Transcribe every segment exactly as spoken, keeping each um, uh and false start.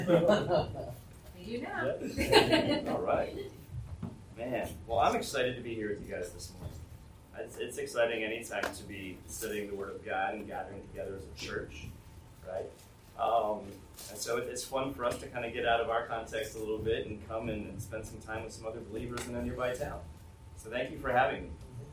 You know. All right. Man, well, I'm excited to be here with you guys this morning. It's, it's exciting anytime to be studying the Word of God and gathering together as a church, right? Um, and so it, it's fun for us to kind of get out of our context a little bit and come and, and spend some time with some other believers in a nearby town. So thank you for having me.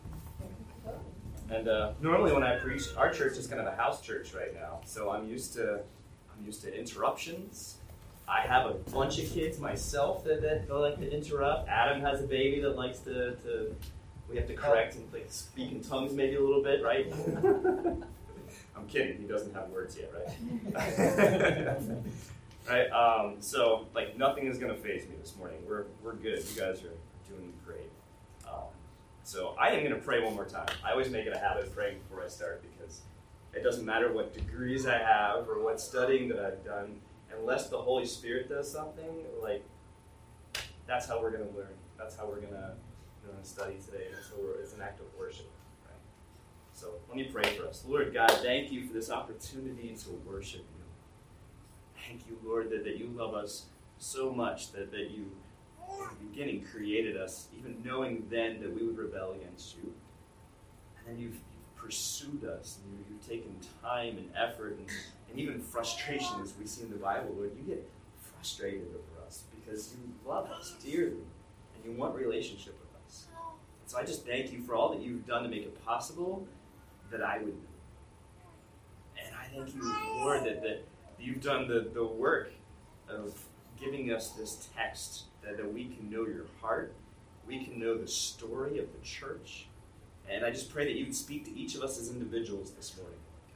And uh, normally when I preach, our church is kind of a house church right now, so I'm used to I'm used to interruptions. I have a bunch of kids myself that, that like to interrupt. Adam has a baby that likes to, to we have to correct and like speak in tongues maybe a little bit, right? I'm kidding, he doesn't have words yet, right? Right? Um, so like nothing is gonna faze me this morning. We're we're good. You guys are doing great. Um, so I am gonna pray one more time. I always make it a habit of praying before I start because it doesn't matter what degrees I have or what studying that I've done. Unless the Holy Spirit does something, like, that's how we're going to learn. That's how we're going to study today. And so we're, it's an act of worship. Right? So let me pray for us. Lord God, thank you for this opportunity to worship you. Thank you, Lord, that, that you love us so much, that, that you, in the beginning, created us, even knowing then that we would rebel against you. And then you've, you've pursued us, and you, you've taken time and effort and And even frustration, as we see in the Bible, Lord, you get frustrated over us because you love us dearly and you want relationship with us. And so I just thank you for all that you've done to make it possible that I would know. And I thank you, Lord, that, that you've done the, the work of giving us this text, that, that we can know your heart, we can know the story of the church. And I just pray that you would speak to each of us as individuals this morning.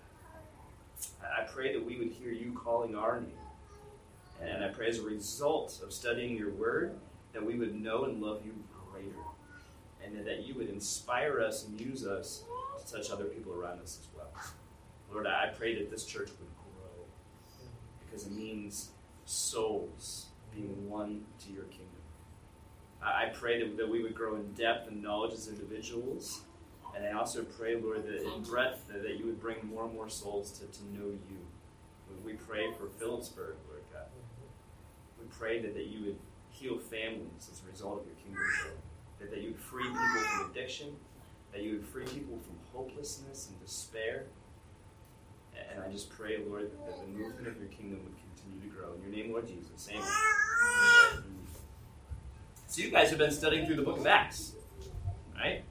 I pray that we would hear you calling our name. And I pray as a result of studying your word that we would know and love you greater. And that you would inspire us and use us to touch other people around us as well. Lord, I pray that this church would grow because it means souls being won to your kingdom. I pray that, that we would grow in depth and knowledge as individuals. And I also pray, Lord, that in breadth, that, that you would bring more and more souls to, to know you. We pray for Phillipsburg, Lord God. We pray that, that you would heal families as a result of your kingdom, Lord. That, that you would free people from addiction, that you would free people from hopelessness and despair. And I just pray, Lord, that the movement of your kingdom would continue to grow. In your name, Lord Jesus, amen. So you guys have been studying through the book of Acts, right?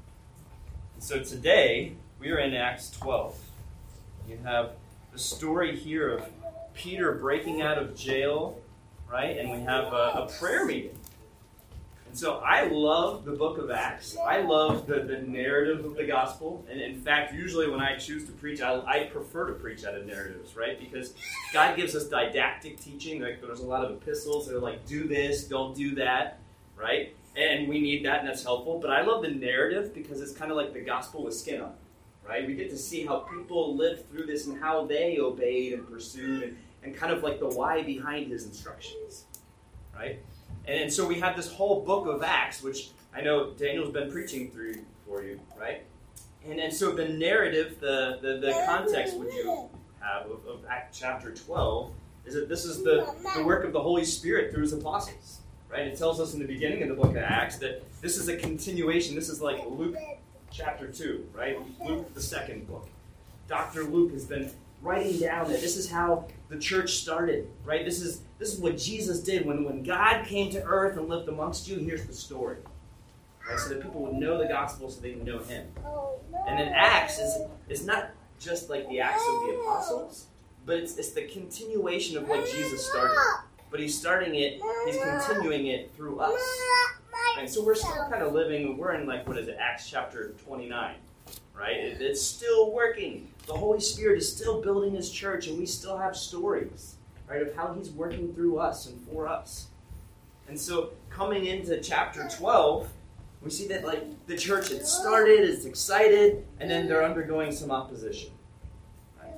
So today, we are in Acts twelve. You have the story here of Peter breaking out of jail, right? And we have a, a prayer meeting. And so I love the book of Acts. I love the, the narrative of the gospel. And in fact, usually when I choose to preach, I, I prefer to preach out of narratives, right? Because God gives us didactic teaching. Like there's a lot of epistles that are like, do this, don't do that, right? And we need that, and that's helpful. But I love the narrative because it's kind of like the gospel with skin on, right? We get to see how people lived through this and how they obeyed and pursued, and, and kind of like the why behind his instructions, right? And, and so we have this whole book of Acts, which I know Daniel's been preaching through for you, right? And and so the narrative, the, the, the context which you have of, of Acts chapter twelve is that this is the, the work of the Holy Spirit through his apostles. Right? It tells us in the beginning of the book of Acts that this is a continuation. This is like Luke chapter two, right? Luke, the second book. Doctor Luke has been writing down that this is how the church started, right? This is this is what Jesus did. When, when God came to earth and lived amongst you, here's the story. Right? So that people would know the gospel so they can know him. And then Acts is, is not just like the Acts of the apostles, but it's, it's the continuation of what Jesus started. But he's starting it, he's continuing it through us. And so we're still kind of living, we're in like, what is it, Acts chapter twenty-nine, right? It, it's still working. The Holy Spirit is still building his church, and we still have stories, right, of how he's working through us and for us. And so coming into chapter twelve, we see that like the church had started, is excited, and then they're undergoing some opposition. Right?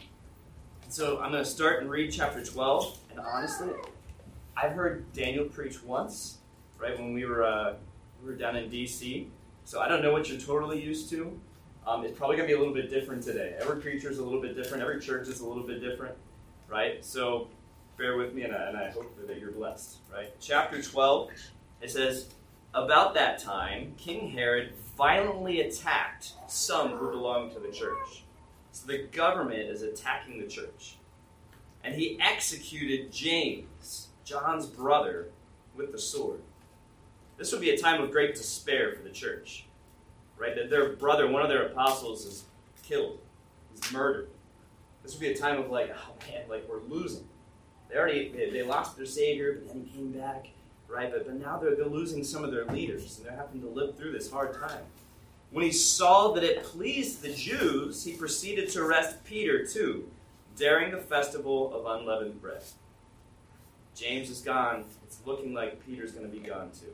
And so I'm going to start and read chapter twelve. And honestly, I've heard Daniel preach once, right, when we were uh, we were down in D C. So I don't know what you're totally used to. Um, it's probably going to be a little bit different today. Every preacher is a little bit different. Every church is a little bit different, right? So bear with me, and I, and I hope that you're blessed, right? Chapter twelve, it says, about that time, King Herod violently attacked some who belonged to the church. So the government is attacking the church. And he executed James, John's brother, with the sword. This would be a time of great despair for the church, right? That their brother, one of their apostles, is killed. He's murdered. This would be a time of like, oh man, like we're losing. They already, they, they lost their Savior, but then he came back, right? But, but now they're, they're losing some of their leaders, and they're having to live through this hard time. When he saw that it pleased the Jews, he proceeded to arrest Peter too, during the festival of unleavened bread. James is gone. It's looking like Peter's going to be gone too.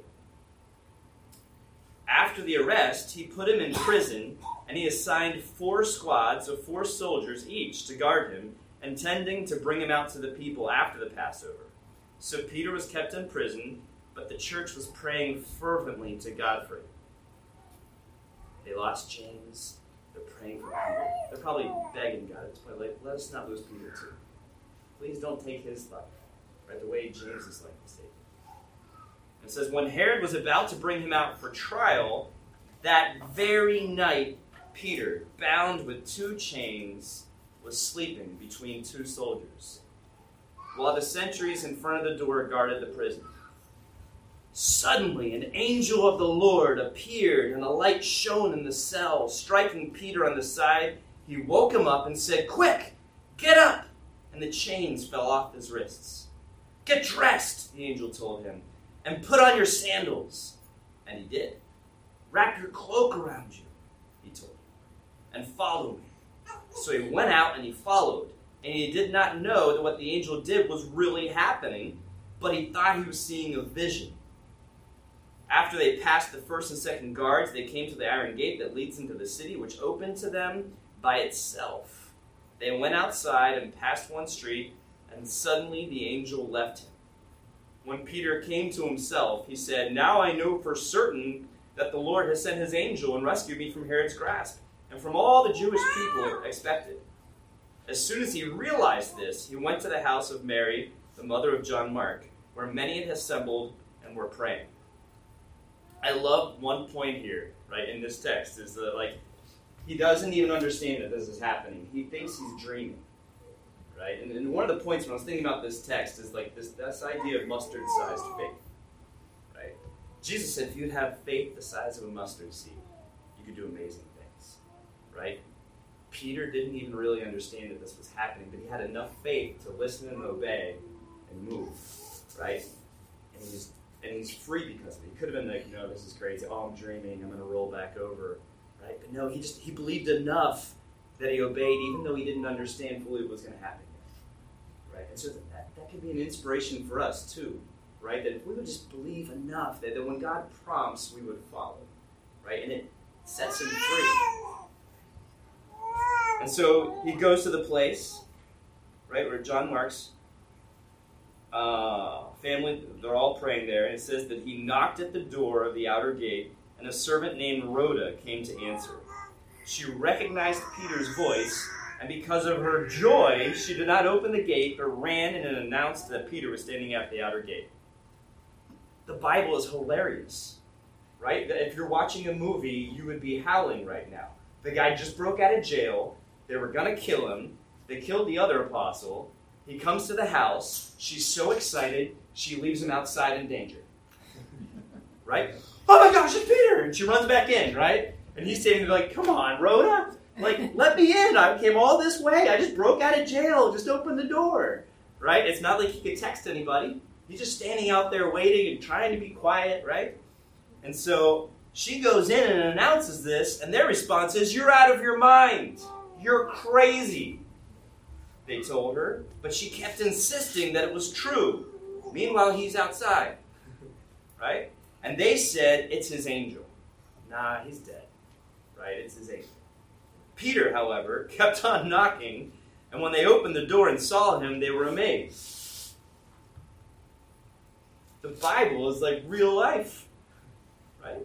After the arrest, he put him in prison, and he assigned four squads of four soldiers each to guard him, intending to bring him out to the people after the Passover. So Peter was kept in prison, but the church was praying fervently to God for him. They lost James. They're praying for Peter. They're probably begging God at this point, like, let us not lose Peter too. Please don't take his life, right? The way James's life was taken. It says, when Herod was about to bring him out for trial, that very night, Peter, bound with two chains, was sleeping between two soldiers, while the sentries in front of the door guarded the prison. Suddenly, an angel of the Lord appeared, and a light shone in the cell. Striking Peter on the side, he woke him up and said, quick, get up! And the chains fell off his wrists. Get dressed, the angel told him, and put on your sandals. And he did. Wrap your cloak around you, he told him, and follow me. So he went out and he followed, and he did not know that what the angel did was really happening, but he thought he was seeing a vision. After they passed the first and second guards, they came to the iron gate that leads into the city, which opened to them by itself. They went outside and passed one street, and suddenly the angel left him. When Peter came to himself, he said, now I know for certain that the Lord has sent his angel and rescued me from Herod's grasp, and from all the Jewish people expected. As soon as he realized this, he went to the house of Mary, the mother of John Mark, where many had assembled and were praying. I love one point here, right, in this text, is that, like, he doesn't even understand that this is happening. He thinks he's dreaming, right? And, and one of the points when I was thinking about this text is, like, this, this idea of mustard-sized faith, right? Jesus said if you'd have faith the size of a mustard seed, you could do amazing things, right? Peter didn't even really understand that this was happening, but he had enough faith to listen and obey and move, right? And he's And he's free because of it. He could have been like, no, this is crazy. Oh, I'm dreaming. I'm going to roll back over. Right? But no, he just he believed enough that he obeyed, even though he didn't understand fully what was going to happen. Right? And so that, that could be an inspiration for us, too. Right? That if we would just believe enough, that, that when God prompts, we would follow. Right? And it sets him free. And so he goes to the place, right, where John Mark's Uh, family, they're all praying there, and it says that he knocked at the door of the outer gate, and a servant named Rhoda came to answer. She recognized Peter's voice, and because of her joy, she did not open the gate, but ran and announced that Peter was standing at the outer gate. The Bible is hilarious, right? If you're watching a movie, you would be howling right now. The guy just broke out of jail. They were going to kill him. They killed the other apostle. He comes to the house. She's so excited, she leaves him outside in danger. Right? Oh my gosh, it's Peter! And she runs back in, right? And he's standing there like, come on, Rhoda. Like, let me in. I came all this way. I just broke out of jail. Just open the door. Right? It's not like he could text anybody. He's just standing out there waiting and trying to be quiet, right? And so she goes in and announces this, and their response is, you're out of your mind. You're crazy. They told her, but she kept insisting that it was true. Meanwhile, he's outside, right? And they said, it's his angel. Nah, he's dead, right? It's his angel. Peter, however, kept on knocking, and when they opened the door and saw him, they were amazed. The Bible is like real life, right?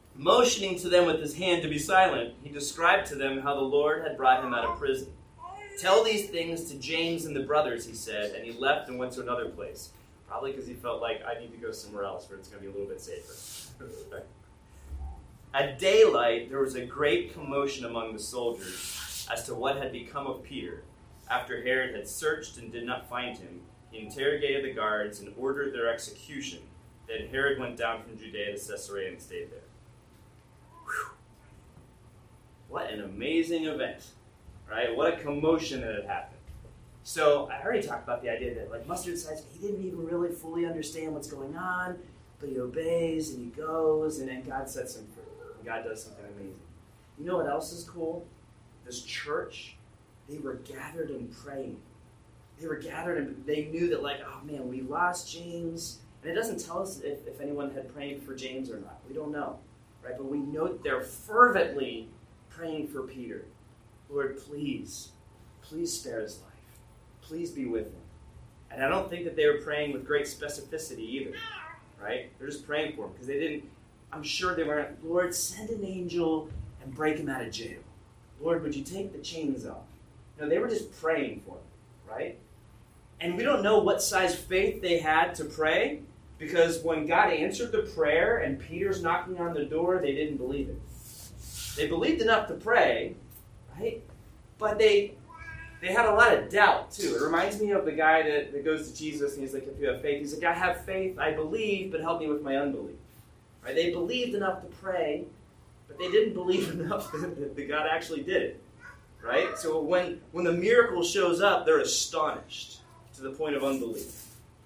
Motioning to them with his hand to be silent, he described to them how the Lord had brought him out of prison. Tell these things to James and the brothers, he said, and he left and went to another place. Probably because he felt like, I need to go somewhere else where it's going to be a little bit safer. At daylight, there was a great commotion among the soldiers as to what had become of Peter. After Herod had searched and did not find him, he interrogated the guards and ordered their execution. Then Herod went down from Judea to Caesarea and stayed there. Whew. What an amazing event, right? What a commotion that had happened. So I already talked about the idea that, like, mustard size, he didn't even really fully understand what's going on, but he obeys and he goes, and then God sets him free. And God does something amazing. You know what else is cool? This church, they were gathered and praying. They were gathered and they knew that, like, oh man, we lost James. And it doesn't tell us if, if anyone had prayed for James or not. We don't know, right? But we know that they're fervently praying for Peter. Lord, please, please spare his life. Please be with him. And I don't think that they were praying with great specificity either, right? They're just praying for him because they didn't, I'm sure they weren't, Lord, send an angel and break him out of jail. Lord, would you take the chains off? No, they were just praying for him, right? And we don't know what size faith they had to pray, because when God answered the prayer and Peter's knocking on the door, they didn't believe it. They believed enough to pray, right? But they they had a lot of doubt, too. It reminds me of the guy that, that goes to Jesus and he's like, if you have faith, he's like, I have faith, I believe, but help me with my unbelief. Right? They believed enough to pray, but they didn't believe enough that, that God actually did it. Right? So when, when the miracle shows up, they're astonished to the point of unbelief.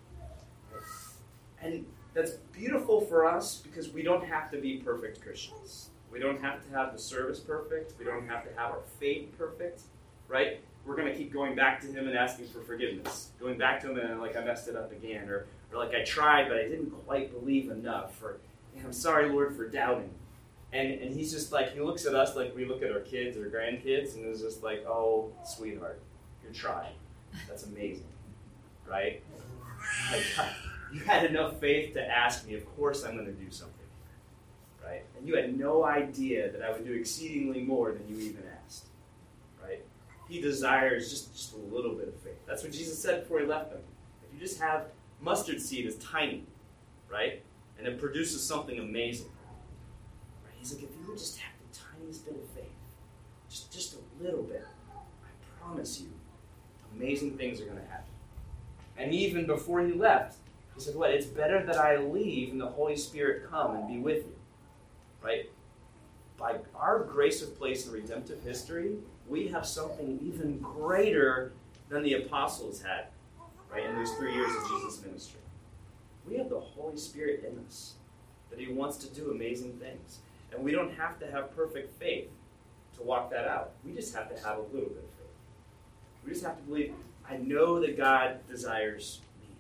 And that's beautiful for us because we don't have to be perfect Christians. We don't have to have the service perfect. We don't have to have our faith perfect. Right? We're going to keep going back to him and asking for forgiveness. Going back to him and like, I messed it up again. Or, or like, I tried, but I didn't quite believe enough. Or, I'm sorry, Lord, for doubting. And and he's just like, he looks at us like we look at our kids or grandkids, and it's just like, oh, sweetheart, you're trying. That's amazing. Right? Like, you had enough faith to ask me, of course I'm going to do something. Right? And you had no idea that I would do exceedingly more than you even asked. Right? He desires just, just a little bit of faith. That's what Jesus said before he left them. If you just have mustard seed is tiny, right? And it produces something amazing. Right? He's like, if you would just have the tiniest bit of faith, just, just a little bit, I promise you, amazing things are going to happen. And even before he left, he said, what? It's better that I leave and the Holy Spirit come and be with you. Right? By our grace of place in redemptive history, we have something even greater than the apostles had, right, in those three years of Jesus' ministry. We have the Holy Spirit in us, that he wants to do amazing things. And we don't have to have perfect faith to walk that out. We just have to have a little bit of faith. We just have to believe, I know that God desires me.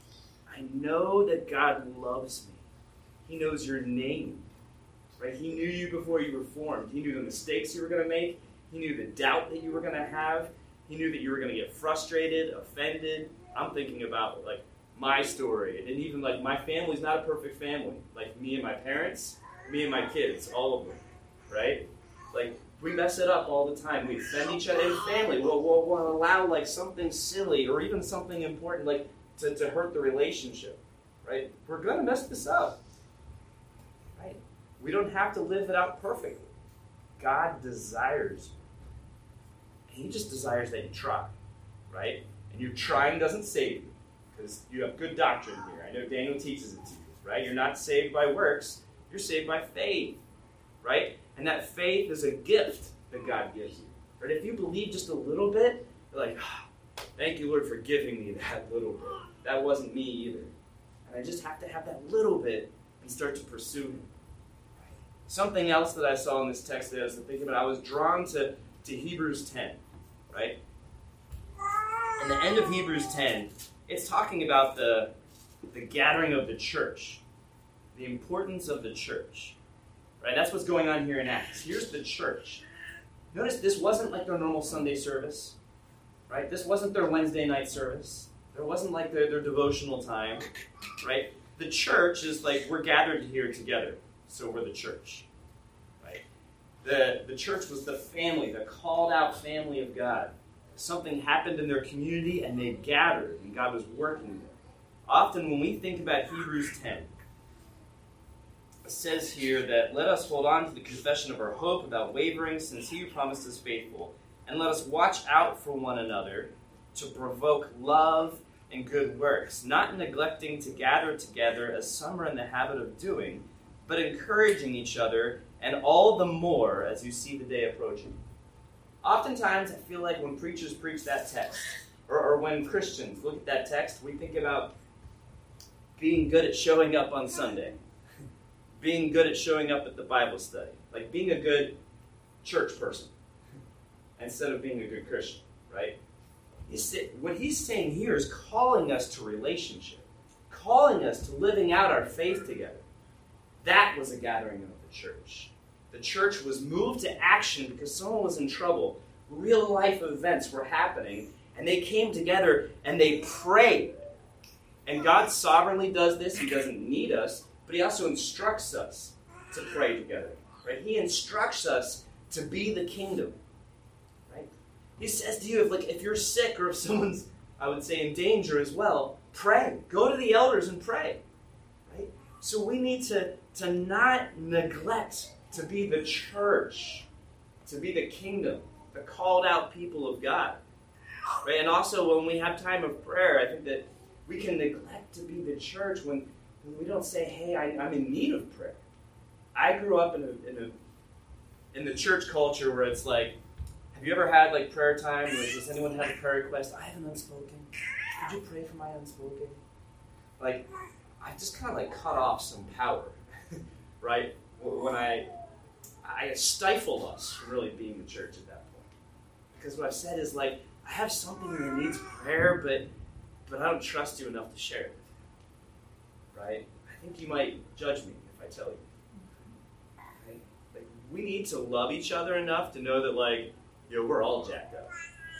I know that God loves me. He knows your name. Right? He knew you before you were formed. He knew the mistakes you were going to make. He knew the doubt that you were going to have. He knew that you were going to get frustrated, offended. I'm thinking about, like, my story. And even, like, my family's not a perfect family. Like, me and my parents, me and my kids, all of them. Right? Like, we mess it up all the time. We offend each other in family. We'll, we'll, we'll allow, like, something silly or even something important, like, to, to hurt the relationship. Right? We're going to mess this up. Right? We don't have to live it out perfectly. God desires you. And he just desires that you try, right? And your trying doesn't save you, because you have good doctrine here. I know Daniel teaches it to you, right? You're not saved by works. You're saved by faith, right? And that faith is a gift that God gives you. Right? If you believe just a little bit, you're like, oh, thank you, Lord, for giving me that little bit. That wasn't me either. And I just have to have that little bit and start to pursue him. Something else that I saw in this text that I was thinking about, I was drawn to, to Hebrews ten, right? In the end of Hebrews ten, it's talking about the, the gathering of the church, the importance of the church, right? That's what's going on here in Acts. Here's the church. Notice this wasn't like their normal Sunday service, right? This wasn't their Wednesday night service. There wasn't like their, their devotional time, right? The church is like, we're gathered here together. So we're the church, right? The, the church was the family, the called out family of God. something happened in their community and they gathered and God was working there. Often when we think about Hebrews ten, it says here that let us hold on to the confession of our hope without wavering, since he who promised is faithful. And let us watch out for one another to provoke love and good works, not neglecting to gather together as some are in the habit of doing, but encouraging each other, and all the more as you see the day approaching. Oftentimes, I feel like when preachers preach that text, or, or when Christians look at that text, we think about being good at showing up on Sunday, being good at showing up at the Bible study, like being a good church person instead of being a good Christian, right? He's, what he's saying here is calling us to relationship, calling us to living out our faith together. That was a gathering of the church. The church was moved to action because someone was in trouble. Real life events were happening, and they came together and they prayed. And God sovereignly does this. He doesn't need us, but he also instructs us to pray together. Right? He instructs us to be the kingdom. Right? He says to you, if, like, if you're sick or if someone's, I would say, in danger as well, pray. Go to the elders and pray. Right? So we need to, to not neglect to be the church, to be the kingdom, the called out people of God. Right? And also when we have time of prayer, I think that we can neglect to be the church when, when we don't say, hey, I, I'm in need of prayer. I grew up in a, in a in the church culture where it's like, have you ever had like prayer time? Where does anyone have a prayer request? I have an unspoken. Could you pray for my unspoken? Like, I just kind of like cut off some power, right? When I I stifle us from really being the church at that point. Because what I've said is like, I have something that needs prayer, but but I don't trust you enough to share it. Right? I think you might judge me if I tell you. Right? Like, we need to love each other enough to know that, like, you know, we're all jacked up.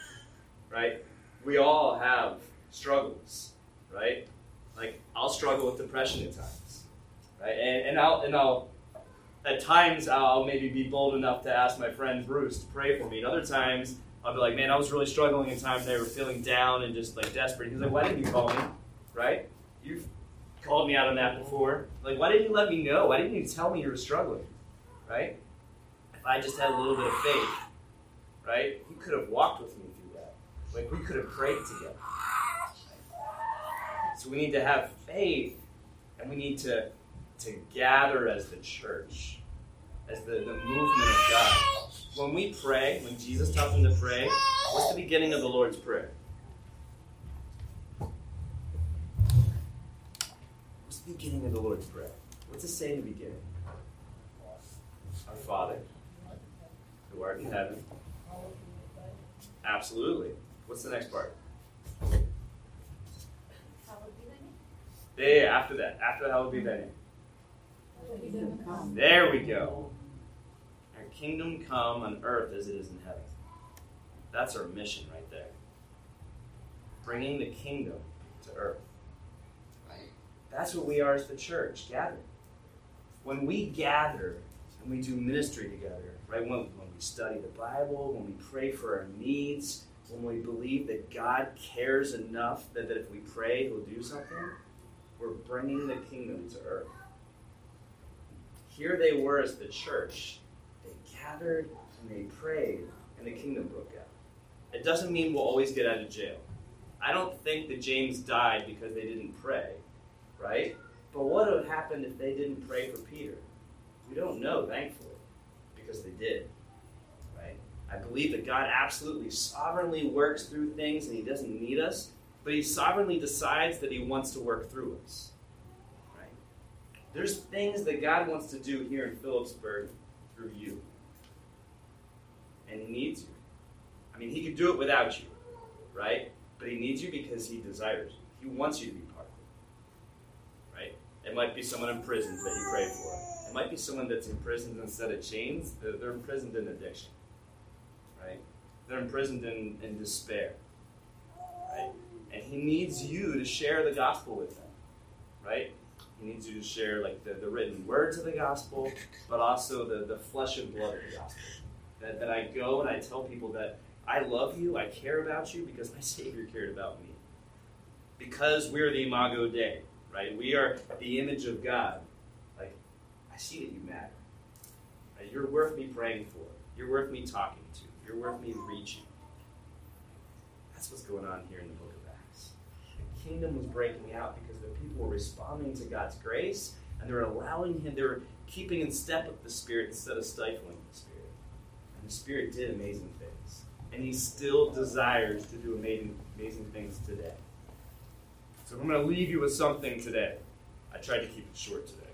Right? We all have struggles. Right? Like, I'll struggle with depression at times. Right? And and I'll and I'll At times, I'll maybe be bold enough to ask my friend Bruce to pray for me. And other times, I'll be like, man, I was really struggling in times they were feeling down and just like desperate. He's like, why didn't you call me? Right? You've called me out on that before. Like, why didn't you let me know? Why didn't you tell me you were struggling? Right? If I just had a little bit of faith, right? He could have walked with me through that. Like, we could have prayed together. So we need to have faith, and we need to to gather as the church, as the, the movement of God. When we pray, when Jesus taught them to pray, what's the beginning of the Lord's Prayer? What's the beginning of the Lord's Prayer? What's it say in the beginning? Our Father, who art in heaven. Absolutely. What's the next part? Yeah, yeah, after that. After hallowed be thy name. There we go. Our kingdom come on earth as it is in heaven. That's our mission right there. Bringing the kingdom to earth. Right? That's what we are as the church, gathering. When we gather and we do ministry together, right? When, when we study the Bible, when we pray for our needs, when we believe that God cares enough that, that if we pray, he'll do something, we're bringing the kingdom to earth. Here they were as the church. They gathered and they prayed, and the kingdom broke out. It doesn't mean we'll always get out of jail. I don't think that James died because they didn't pray, right? But what would have happened if they didn't pray for Peter? We don't know, thankfully, because they did, right? I believe that God absolutely sovereignly works through things, and he doesn't need us, but he sovereignly decides that he wants to work through us. There's things that God wants to do here in Phillipsburg through you. And he needs you. I mean, he could do it without you, right? But he needs you because he desires you. He wants you to be part of it, right? It might be someone in prison that you pray for. It might be someone that's imprisoned instead of chains. They're, they're imprisoned in addiction, right? They're imprisoned in, in despair, right? And he needs you to share the gospel with them, right? He needs you to share like the, the written words of the gospel, but also the, the flesh and blood of the gospel. That, that I go and I tell people that I love you, I care about you because my Savior cared about me. Because we're the Imago Dei, right? We are the image of God. Like, I see that you matter. Right? You're worth me praying for. You're worth me talking to. You're worth me reaching. That's what's going on here in the book of Acts. The kingdom was breaking out because the people were responding to God's grace, and they were allowing him, they were keeping in step with the Spirit instead of stifling the Spirit. And the Spirit did amazing things. And he still desires to do amazing, amazing things today. So I'm going to leave you with something today. I tried to keep it short today.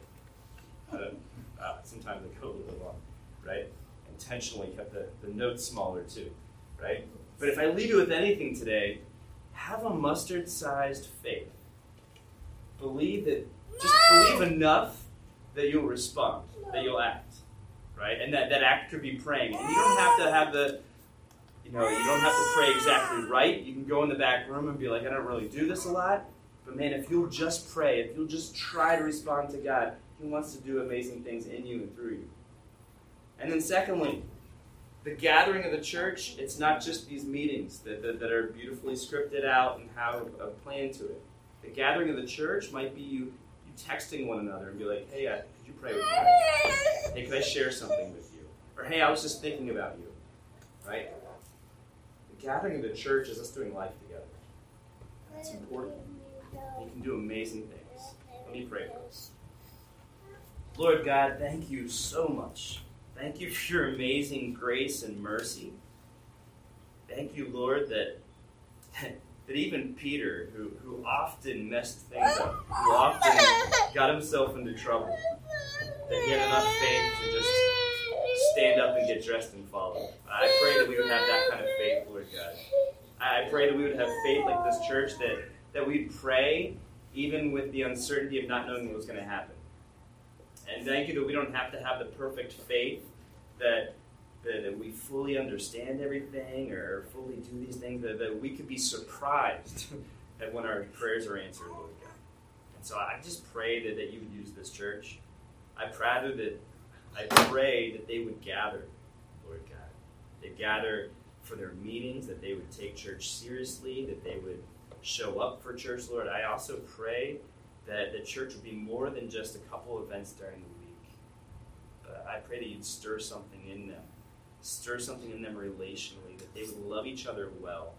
Uh, uh, sometimes I go a little long, right? Intentionally kept the, the notes smaller too, right? But if I leave you with anything today, have a mustard-sized faith. Believe that, just believe enough that you'll respond, that you'll act, right? And that, that act could be praying. And you don't have to have the, you know, you don't have to pray exactly right. You can go in the back room and be like, I don't really do this a lot. But man, if you'll just pray, if you'll just try to respond to God, he wants to do amazing things in you and through you. And then secondly, the gathering of the church, it's not just these meetings that, that, that are beautifully scripted out and have a plan to it. The gathering of the church might be you, you texting one another and be like, hey, uh, could you pray with me? Hey, could I share something with you? Or hey, I was just thinking about you. Right? The gathering of the church is us doing life together. It's important. You can do amazing things. Let me pray for us. Lord God, thank you so much. Thank you for your amazing grace and mercy. Thank you, Lord, that, that even Peter, who, who often messed things up, who often got himself into trouble, that he had enough faith to just stand up and get dressed and follow. I pray that we would have that kind of faith, Lord God. I pray that we would have faith like this church, that, that we'd pray even with the uncertainty of not knowing what was going to happen. And thank you that we don't have to have the perfect faith, that, that, that we fully understand everything or fully do these things, that, that we could be surprised at when our prayers are answered, Lord God. And so I just pray that, that you would use this church. I pray that I pray that they would gather, Lord God. They gather for their meetings, that they would take church seriously, that they would show up for church, Lord. I also pray that the church would be more than just a couple events during the week. But I pray that you'd stir something in them. Stir something in them relationally, that they would love each other well,